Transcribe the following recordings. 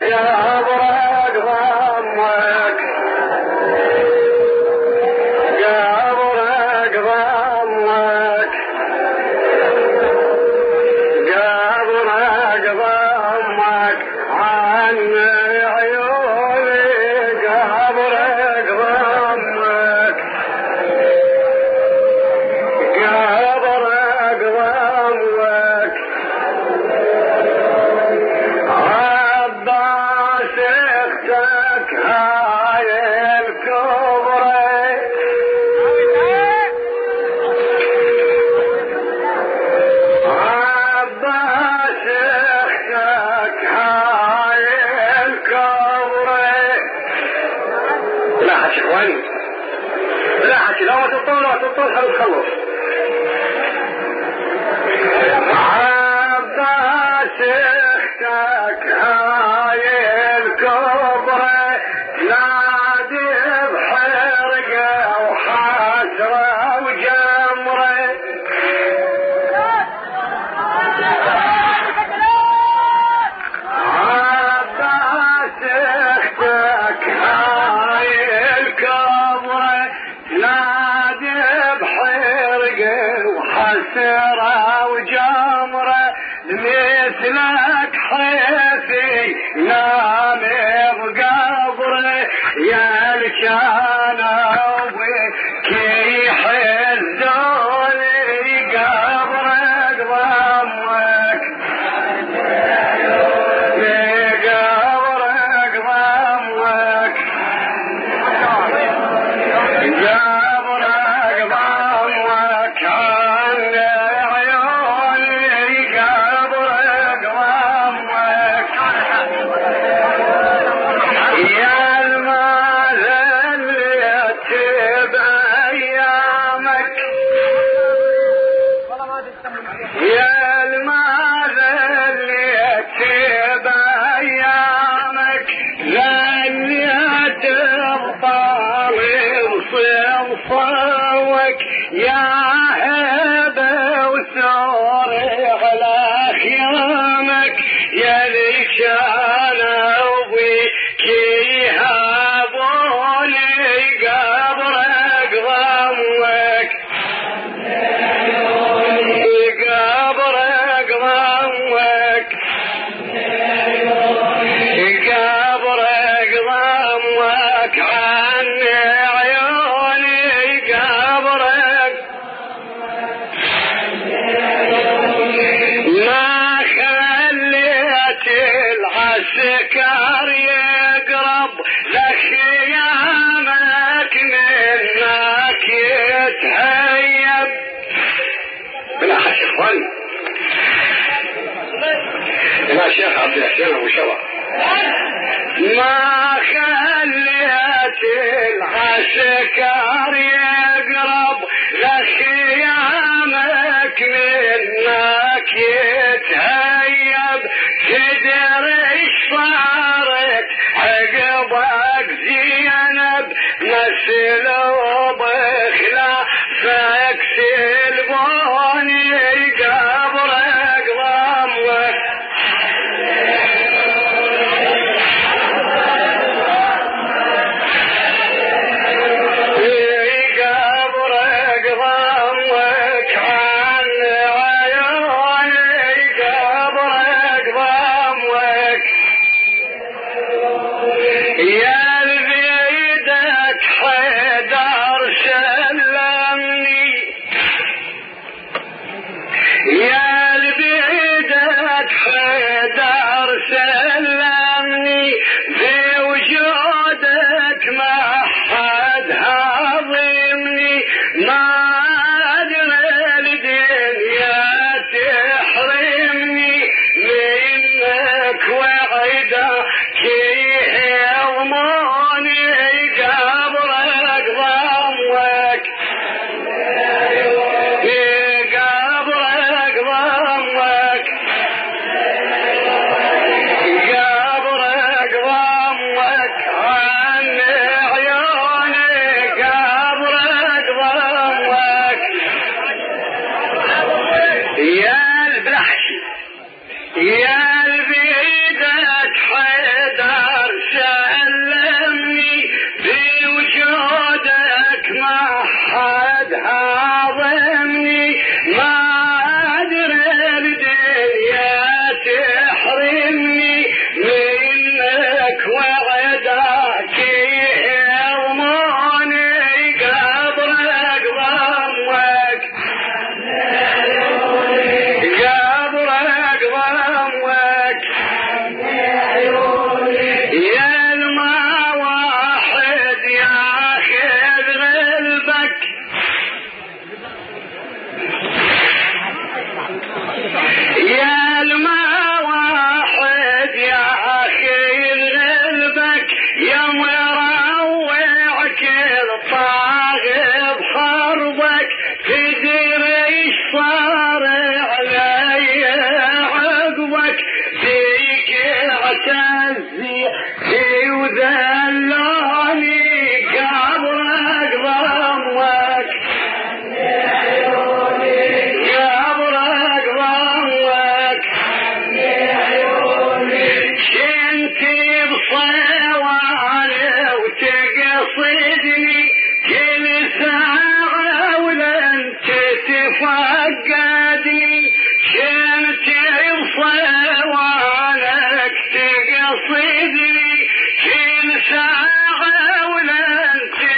يا برق ضمك يا برق ضمك يا برق ضمك عن عيوني يا برق ضمك يا برق ضمك عباس اختك هاي الكبرى عباس اختك هاي الكبرى راحت يا اخواني راحت لو ما تطول هنخلص عباس اختك هاي الكبرى نادي بحرقه وحسره وجمره عباس اختك هاي الكبرى نادي بحرقه وحسره وجمره مثلك حيثي نام بقبره يا الكناوي كي حزوني قبرك ضمك قبرك ضمك قبرك ضمك عن عيوني قبرك ضمك يا المال اللي بأيامك يا المال اللي بأيامك غنيت بطالب صوصوك يا هبة وثوري على خيامك يا الكناوي كي هابوني قبرك ضمك قبرك ضمك قبرك ضمك عن عيوني قبرك ما خليت العسكر يقرب لخيامك منك يتهيب بالأخذ يا اخواني لا شيخ عبد الحسين ابو شبع ما خليت العسكر يقرب لخيامك منك يتهيب تدري صارت عقبك زينب مسلوب خلافك سلبوني قبرك ضمك قبرك ضمك عن عيوني قبرك ضمك يا البيدك حيدر قصدني كل ساعة ولن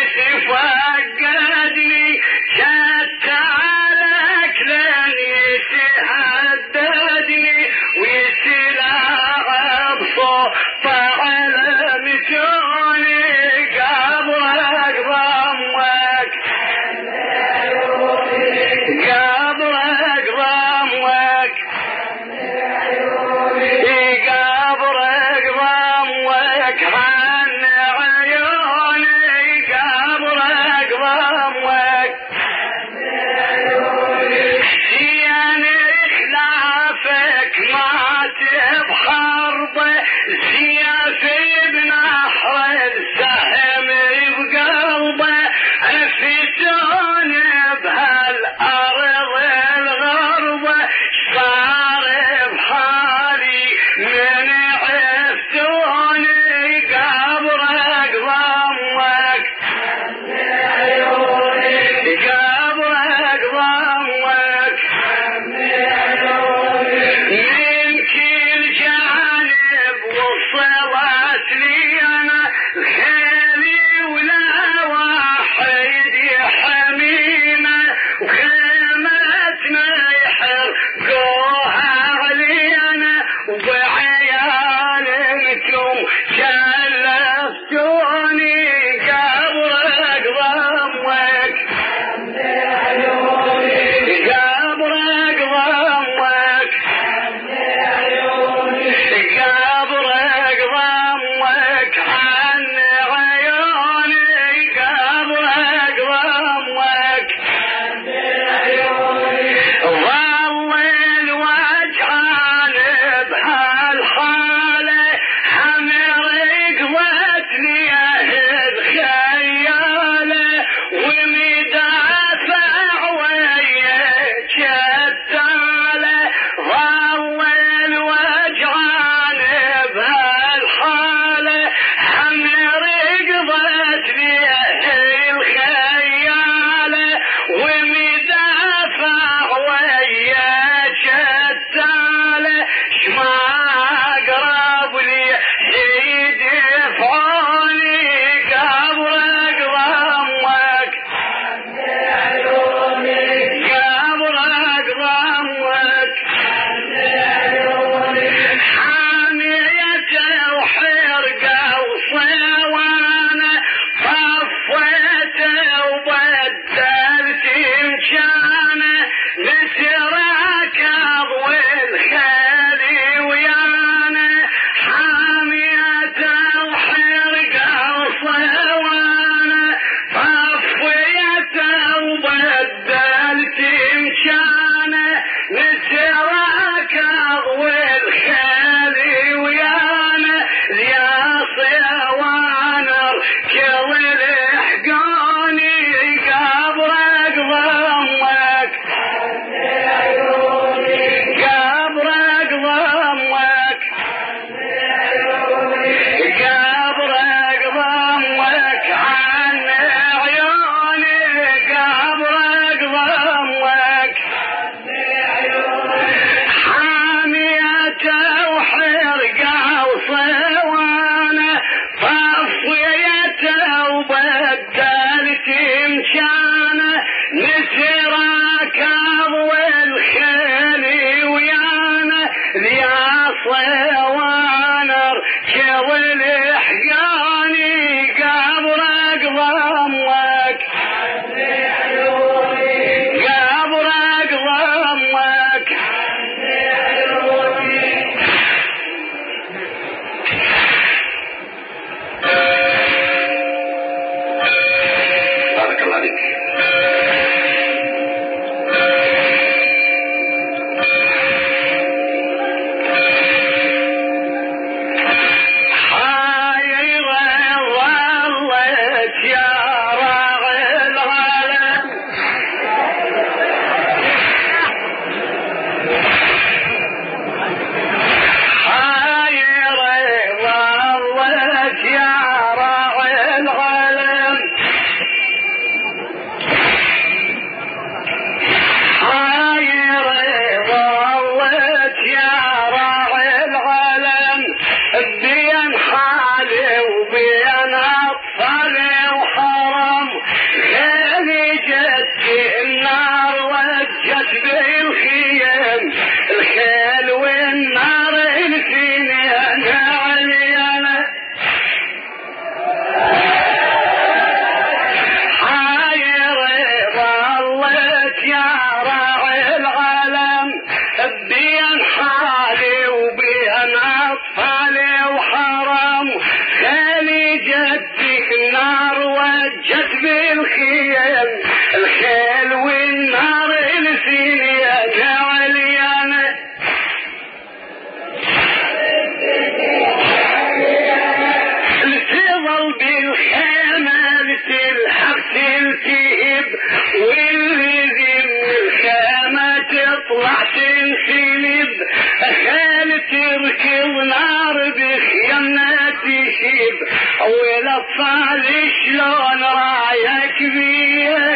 تتفقدني شتعلك لن يتهددني ويتلاعب صوت على متوني قبرك ضمك قبرك ضمك قبرك ضمك عن عيوني قبرك ضمك زين خلافك مات بحربه زيافي بنحر السهم بقلبه عفتون بهالارض الغربه صار بحالي من عفتوني قبرك ضمك قبرك ضمك من كل جانب وصلت لي انا خيري ولا واحد يحمينا وخيمتنا يحرقوها علينا وبعيالكم شلفتوني قبرك ضمك قبرك ضمك قبرك ضمك عن عيوني قبرك ضمك ظل الوجعان بهالحالة حمر قضتني اهل خيالة ومدافع وياك التالة ظل الوجعان بهالحالة حمر قضتني اهل خيالة ومدافع وياك التالة شما قرب لي يدفعوني قبرك ضمك قبرك ضمك حاميته وحرقه وصوانه طفيته وبدلت مكانه نسرك والخيل ويانا حاميته وحرقه وصوانه طفيته وبدلت مكانه نسرك والخيل ويانا يا صوانر كل لحقوني قبرك ضمك قبرك ضمك قبرك ضمك عن عيوني قبرك ضمك حاميته وحرقه وصوانه طفيته وبدلت مكانه نسرك والخيل ويانا يا صوانر كل لحقاني قبرك ضمك قبرك ضمك بارك الله عليك. الخيام الخيل والنار السنين عليانا تظل بالخيمة تلحق تلتهب واللي ذم الخيمة تطلع تنسلب خال تركض نار بخيمنا تشيب والاطفال شلون رايك بيه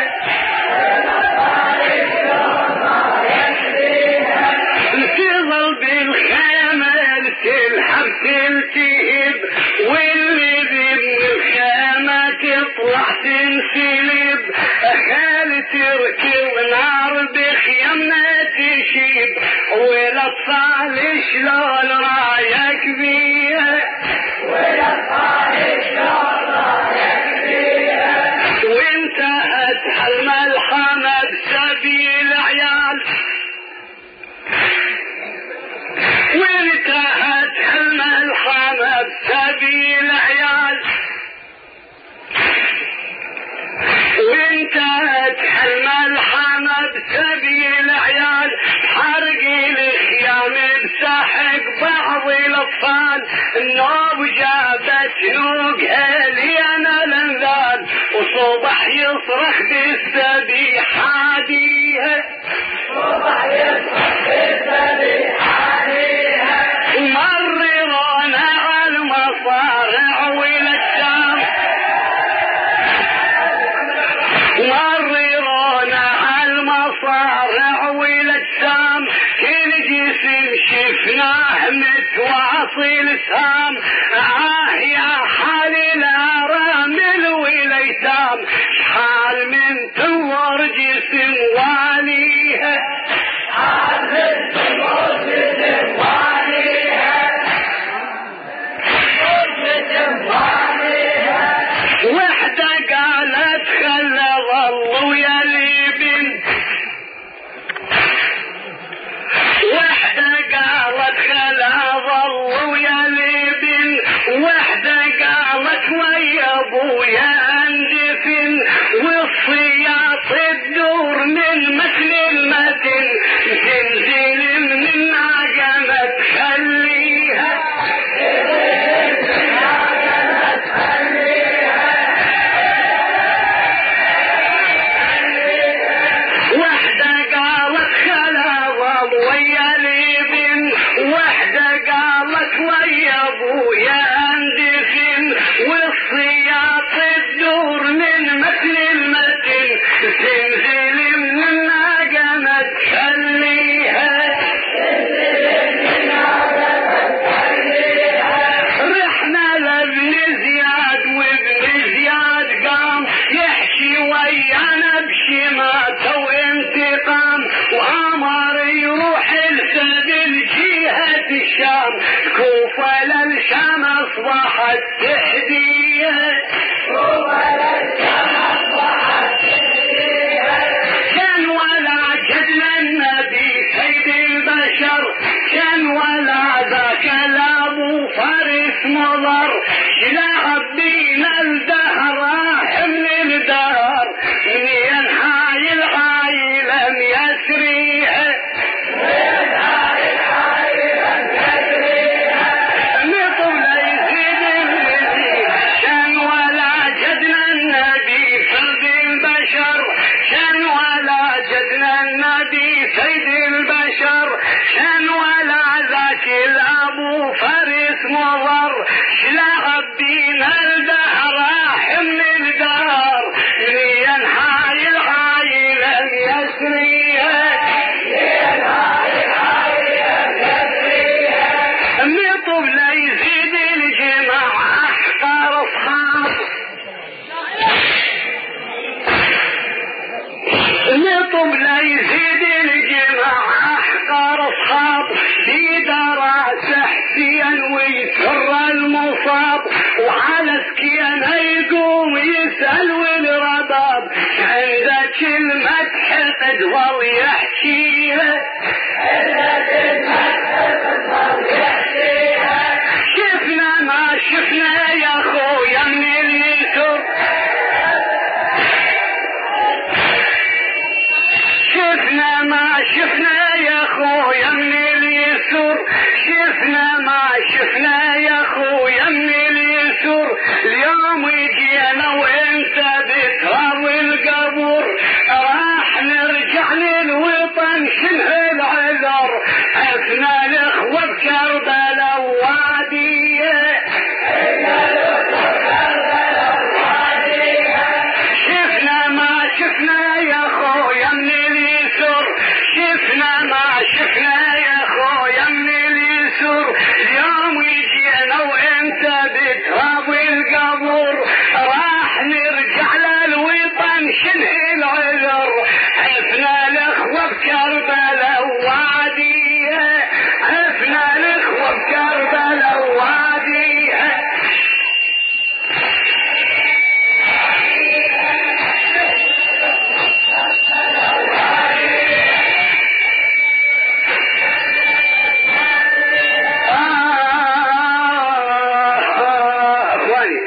تظل بالخيمة تلحق تلتهب واللي ذم الخيمة تطلع تنسلب خال تركض نار بخيمنا تشيب والاطفال شلون رايك بيه وانتهت الملحمة بسبيل عيال وانتهت الملحمة بسبيل عيال وانتهت الملحمة بسبيل عيال حرق الخيام بسحق بعض الاطفال النوب جابت نوقها لينا الانذال وصبح يصرخ بالسبيح عاديها مررونا على المصارع والأجسام مررونا على المصارع والأجسام كل جسم شفناه متواصل سام يا حالي الارامل والايتام شحال من تور جسم واليها وحدة قالت خلى ظلوا يا ليبن وحدة قالت خلى ظلوا يا ليبن وحدة قالت ويا ابويا اندفن والصياط الدور من مثل المتن تنزل من الناقة تخليها وحدة قالت خلا ظل ويا ليبن وحدة قالت ويا ابويا اندفن والصياط الدور من مثل المتن تنزل من الناقة ما تخليها رحنا لابن زياد وابن زياد قام يحكي ويانا بشماته وانتقام وامر يروح لسبيل جهة الشام كوفة للشام اصبحت تحديه كان ولا جدل النبي سيد البشر كان ولا ذاك لابو فارس مضر شلعب بينا الدهر حمل الدهر من ينحاي العايلة يسريها نطول يزيد الذي كان ولا جدل النبي سيد البشر كان ولا جدل النبي سيد البشر كان ولا ذاك الابو فارس مضر شلعب بينا الدهر حمل الدهر من ينحاي العايلة يسريها نطب ليزيد الجمع احقر اصحاب نطب ليزيد الجمع احقر اصحاب في دراسة حسين ويسر المصاب وعلى سكين يقوم يسأل والرباب عند كلمة حقد ظل يحكيها شفنا ما شفنا يا خويا من اليسر كربلاء